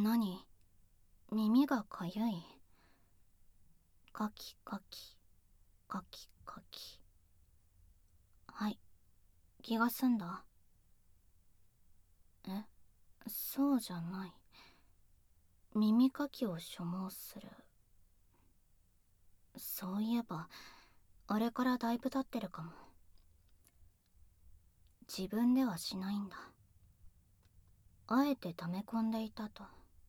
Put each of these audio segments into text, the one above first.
何？耳がかゆい。カキカキ、カキカキ。はい、気が済んだ。え、そうじゃない。耳かきを所望する。そういえば、あれからだいぶ経ってるかも。自分ではしないんだ。あえて溜め込んでいたと。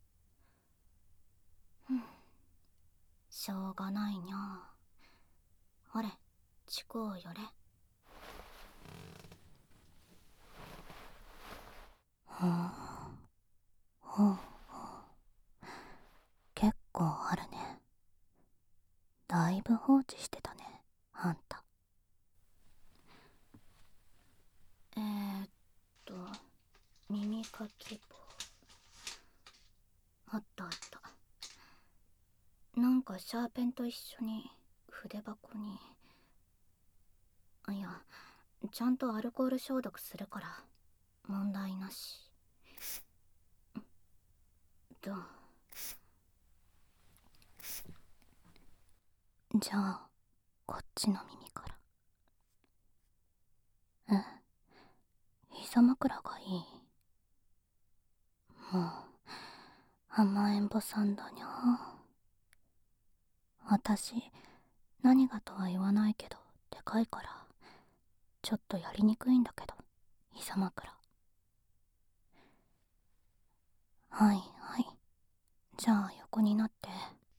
しょうがないにゃ。ほれ、チコを寄れ。ほうほう、結構あるね。だいぶ放置してたね、あんた。えーっと耳かき棒。あったあった。なんかシャーペンと一緒に筆箱に。いや、ちゃんとアルコール消毒するから問題なし。どう？じゃあこっちの耳から。膝枕がいい。もう甘えん坊さんだにゃ。私何がとは言わないけどでかいからちょっとやりにくいんだけど、膝枕。はいはい、じゃあ横になって。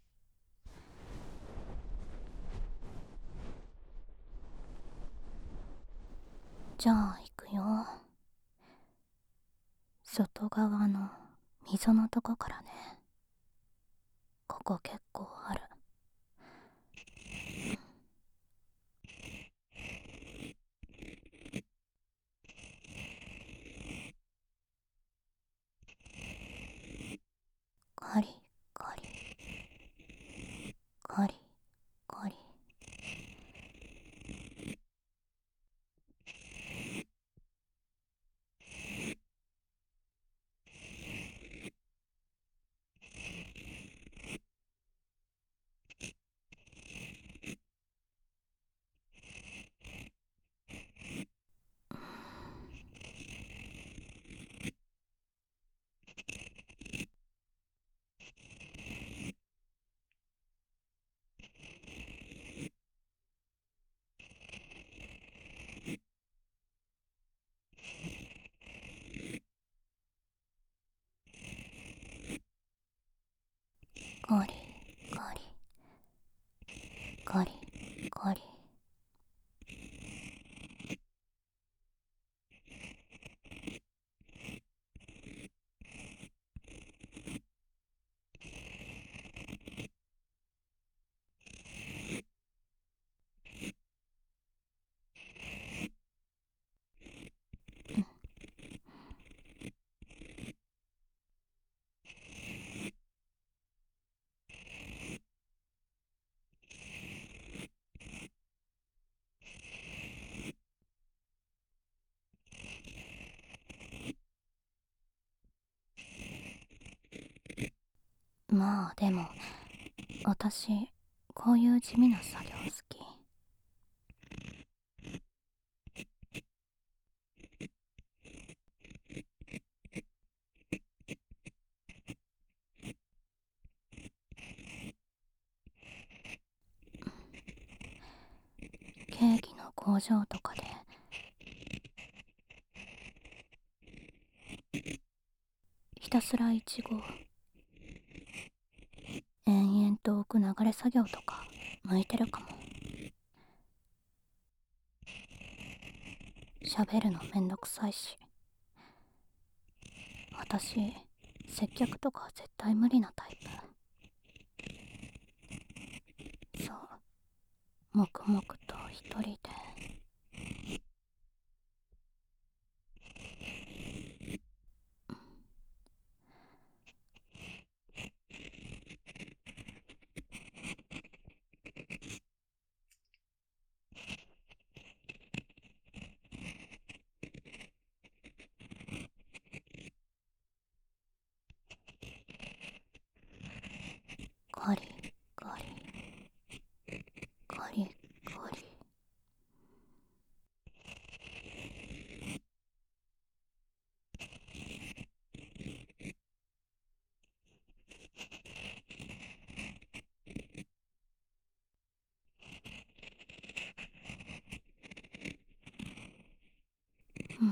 じゃあ行くよ。外側の溝のとこからね。ここ結構ある。カリカリカリカリ。カリカリカリカリ。まあでも私こういう地味な作業好き。ケーキの工場とかでひたすらイチゴを延々と置く流れ作業とか向いてるかも。喋るのめんどくさいし。私接客とか絶対無理なタイプ。そう、黙々と一人で。 ガリガリガリガリ。うん。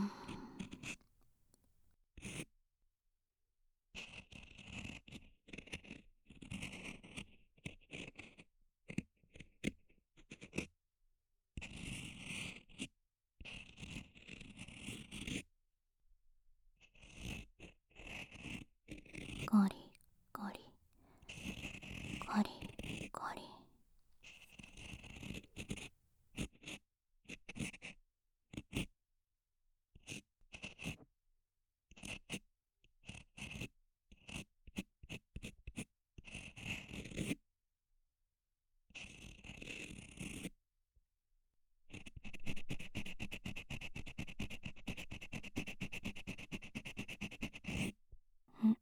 ガリガリガリガリ。ん。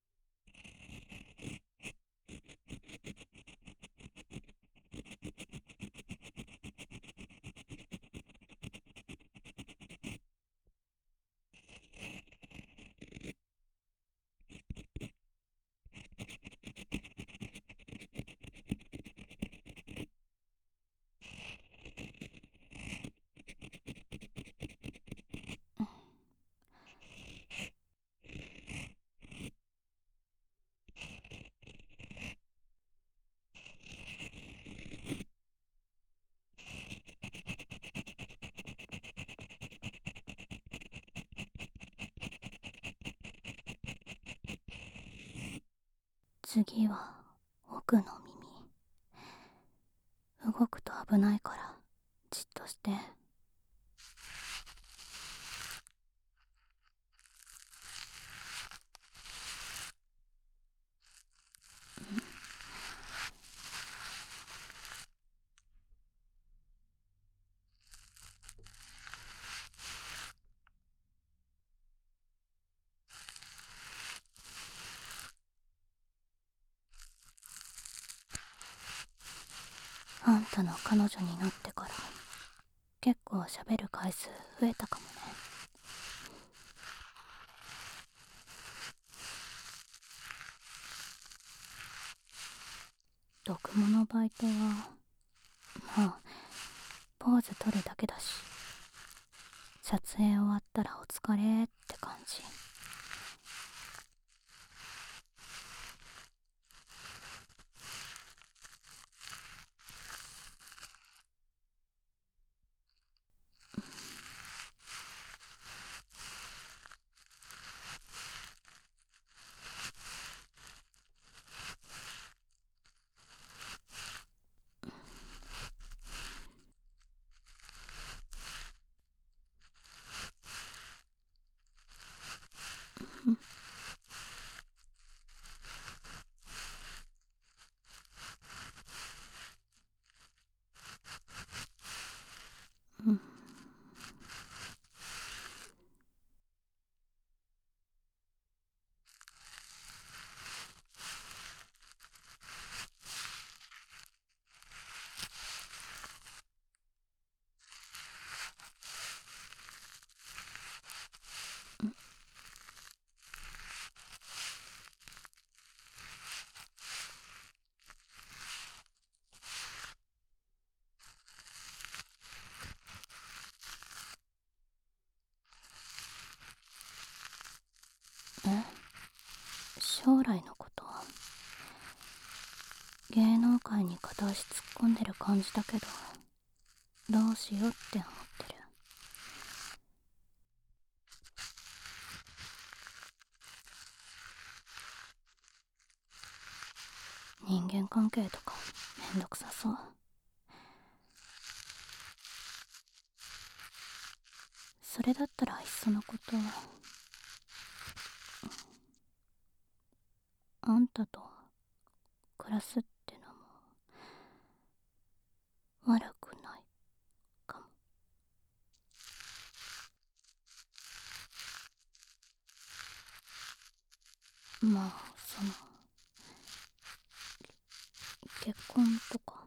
次は奥の耳。動くと危ないからじっとして。あんたの彼女になってから結構喋る回数増えたかもね。毒物バイトはまあポーズ取るだけだし、撮影終わったらお疲れって感じ。うん。将来のこと？芸能界に片足突っ込んでる感じだけど、どうしようって思ってる。人間関係とかめんどくさそう。それだったらいっそのことあんたと暮らすってのも悪くないかも。まあ結婚とか。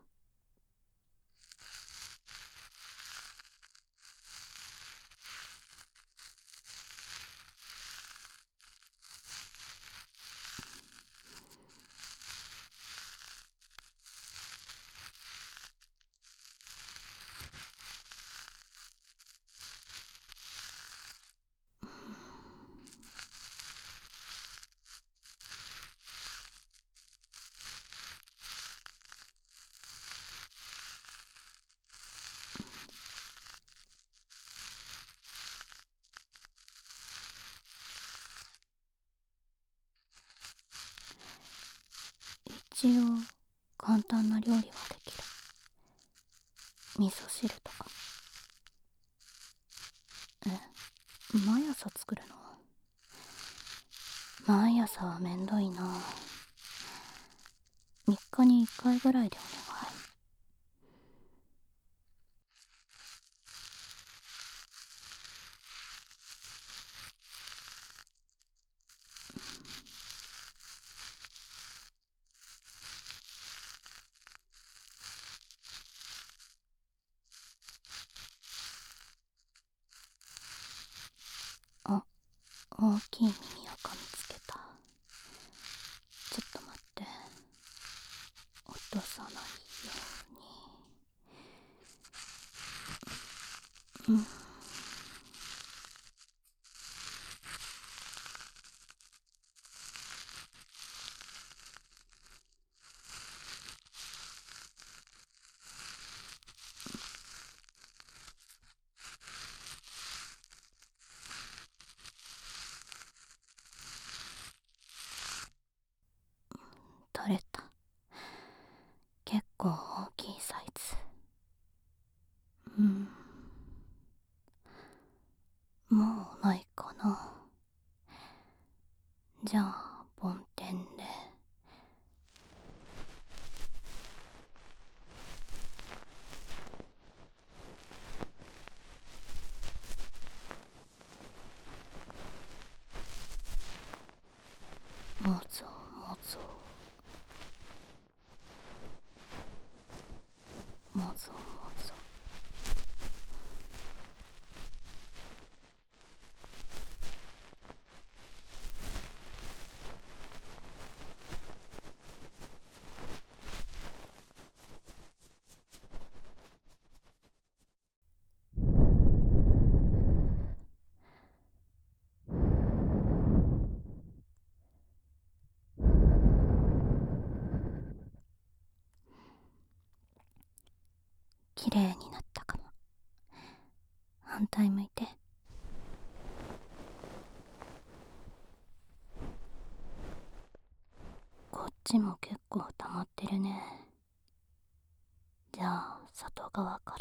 一応簡単な料理はできる。味噌汁とか。毎朝作るの？毎朝はめんどいな。3日に1回ぐらいでお願い。あ、大きい耳をかみつけた。ちょっと待って。落とさないように。取れた。結構大きいサイズ。もうないかな。じゃあ梵天で。もぞもぞもぞもぞ。綺麗になったかも。反対向いて。こっちも結構溜まってるね。じゃあ外側から。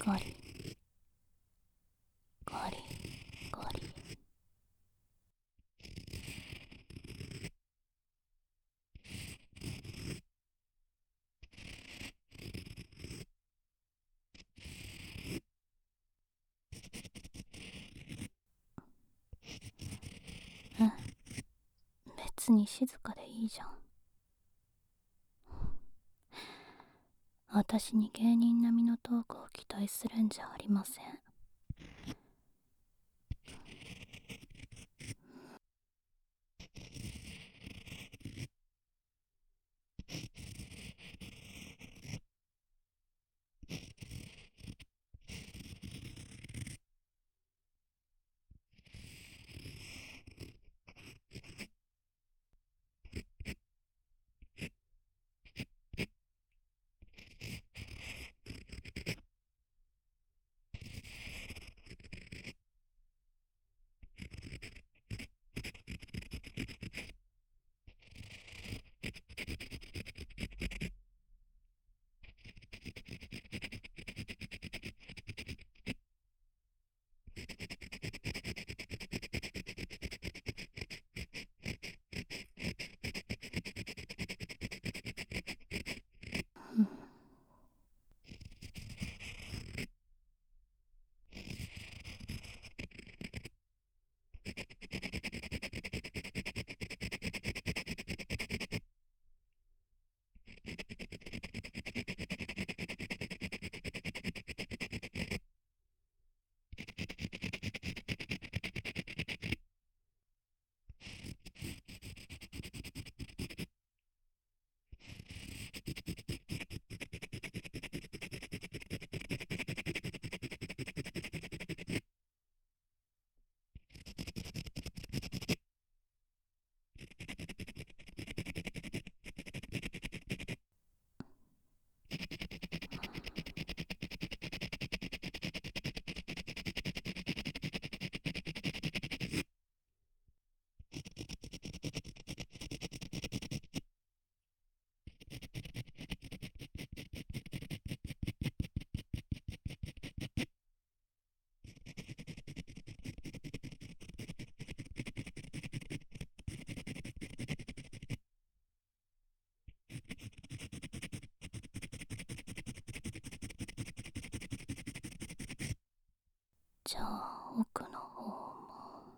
ガリガリガリ。うん、別に静かでいいじゃん。私に芸人並みのトークを期待するんじゃありません。うん、じゃあ奥の方も。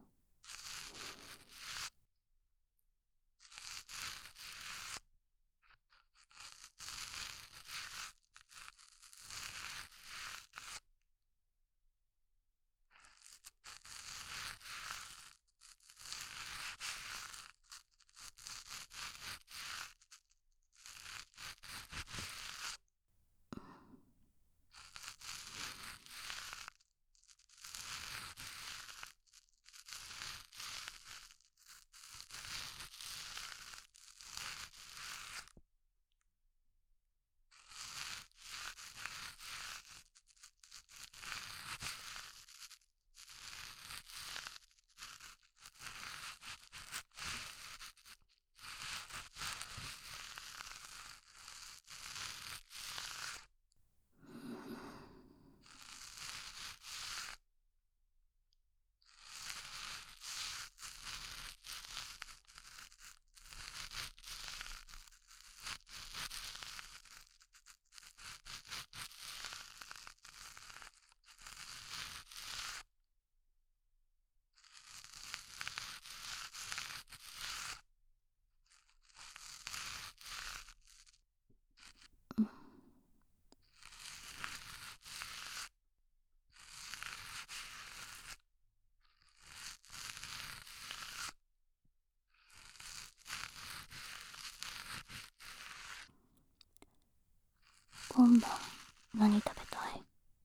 今晩何食べたい？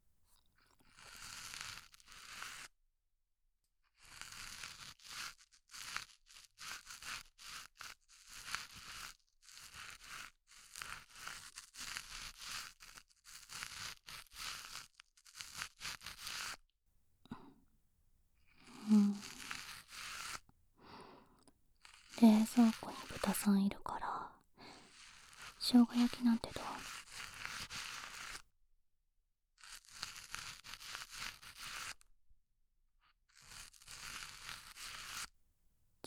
うん、冷蔵庫に豚さんいるから生姜焼きなんてどう？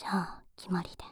ゃあ決まりで。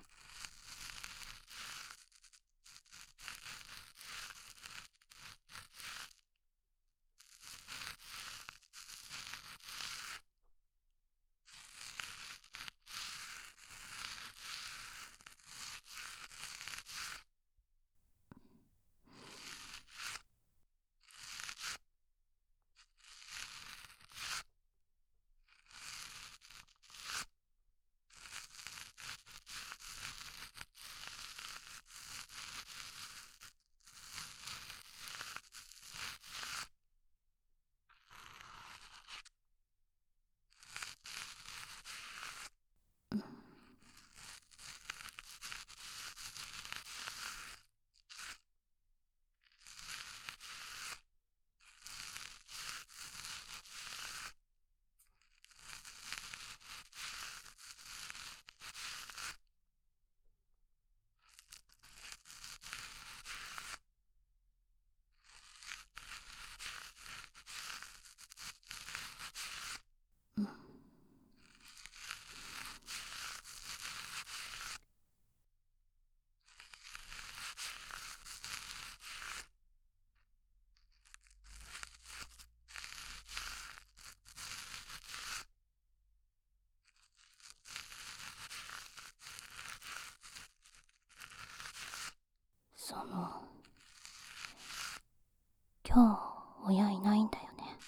今日親いないんだよね。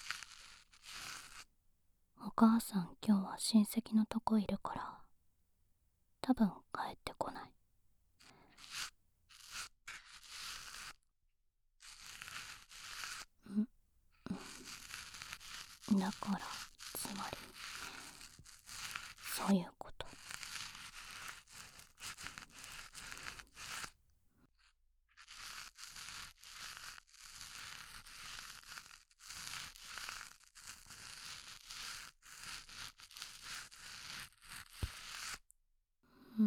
お母さん今日は親戚のとこいるから多分帰ってこない。だからつまりそういうこと。うん。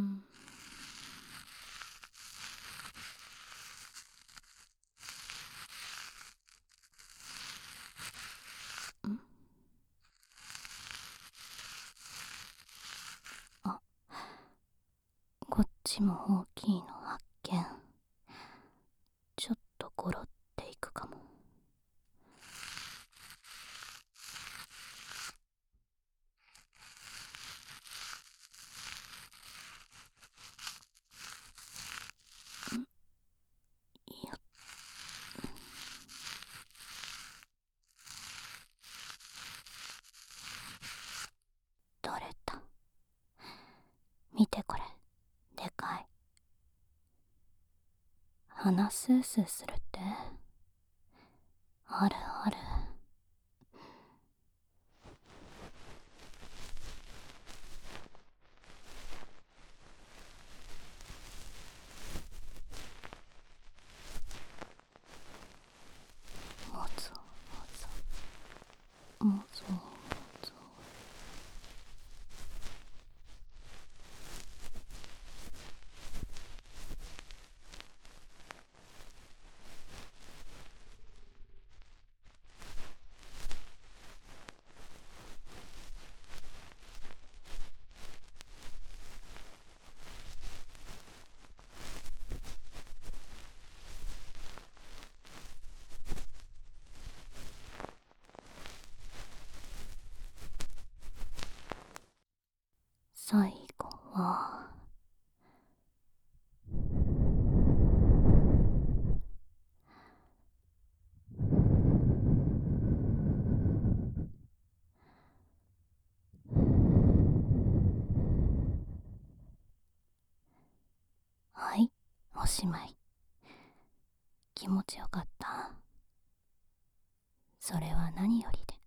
あ、こっちも大きいの発見。ちょっとゴロっていくかも。いや、取れた。見てこれ、でかい。鼻スースーするって。あるある。もぞもぞもぞもぞ。最後ははい、おしまい。気持ちよかった。それは何よりで。